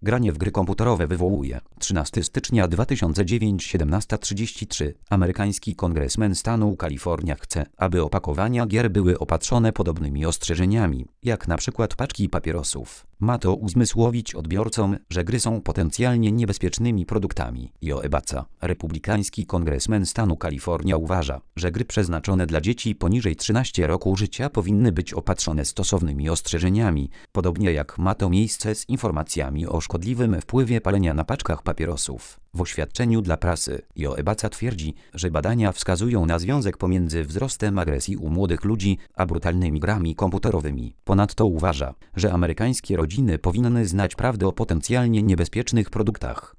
Granie w gry komputerowe wywołuje. 13 stycznia 2009 17:33. Amerykański kongresmen stanu Kalifornia chce, aby opakowania gier były opatrzone podobnymi ostrzeżeniami, jak na przykład paczki papierosów. Ma to uzmysłowić odbiorcom, że gry są potencjalnie niebezpiecznymi produktami. Joe Baca, republikański kongresmen stanu Kalifornia uważa, że gry przeznaczone dla dzieci poniżej 13 roku życia powinny być opatrzone stosownymi ostrzeżeniami, podobnie jak ma to miejsce z informacjami o szkodliwym wpływie palenia na paczkach papierosów. W oświadczeniu dla prasy Joe Baca twierdzi, że badania wskazują na związek pomiędzy wzrostem agresji u młodych ludzi a brutalnymi grami komputerowymi. Ponadto uważa, że amerykańskie rodziny powinny znać prawdę o potencjalnie niebezpiecznych produktach.